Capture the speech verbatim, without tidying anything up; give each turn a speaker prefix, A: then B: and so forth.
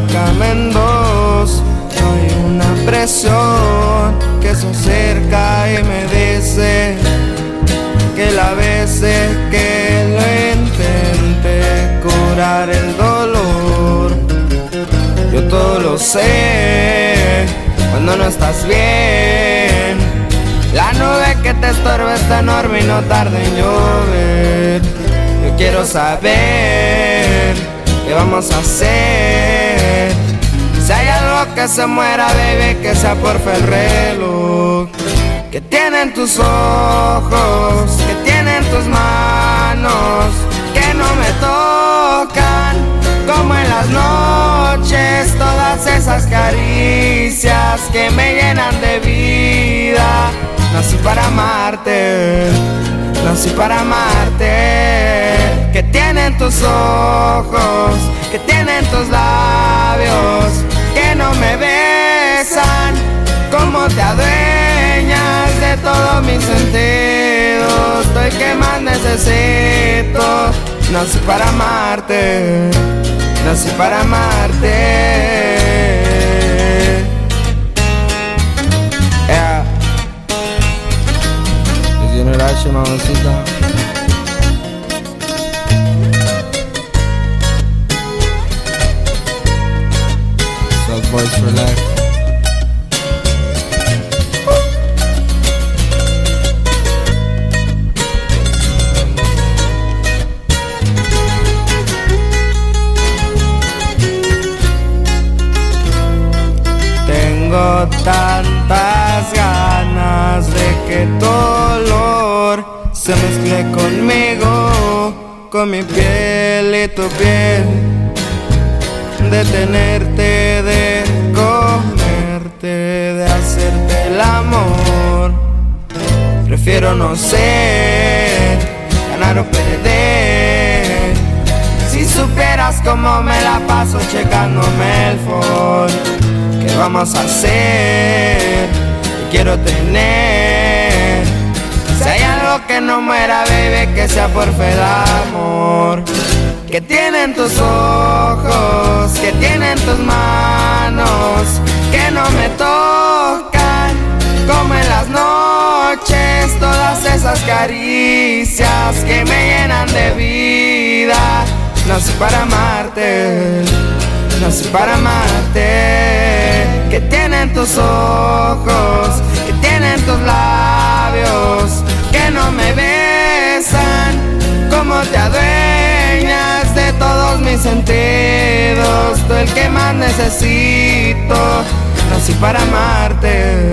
A: pártame en dos. No hay una presión que se acerca y me dice que las veces que lo intenté curar el dolor, yo todo lo sé cuando no estás bien. La nube que te estorba está enorme y no tarda en llover. Yo quiero saber qué vamos a hacer. Si hay algo que se muera, baby, que sea porfa el reloj que tienen tus ojos, que tienen tus manos, que no me tocan, como en las noches, todas esas caricias que me llenan de vida. Nací para amarte, nací para amarte. Que tienen tus ojos, que tienen tus labios, que no me besan, como te adueñas de todos mis sentidos. Estoy que más necesito. Nací para amarte, nací para amarte. Yeah. Es Generation, mamacita. South Boys for life. Tengo tantas ganas de que tu olor se mezcle conmigo, con mi piel y tu piel, de tenerte, de comerte, de hacerte el amor. Prefiero no ser, ganar o perder. Si supieras cómo me la paso checándome el phone. ¿Qué vamos a hacer? ¿Qué quiero tener? Si hay algo que no muera, baby, que sea por fe de amor. Que tienen tus ojos, que tienen tus manos, que no me tocan, como en las noches, todas esas caricias que me llenan de vida. Nací para amarte, nací para amarte. Que tienen tus ojos, que tienen tus labios, que no me besan, como te adueñas de todos mis sentidos. Tú el que más necesito. Nací para amarte,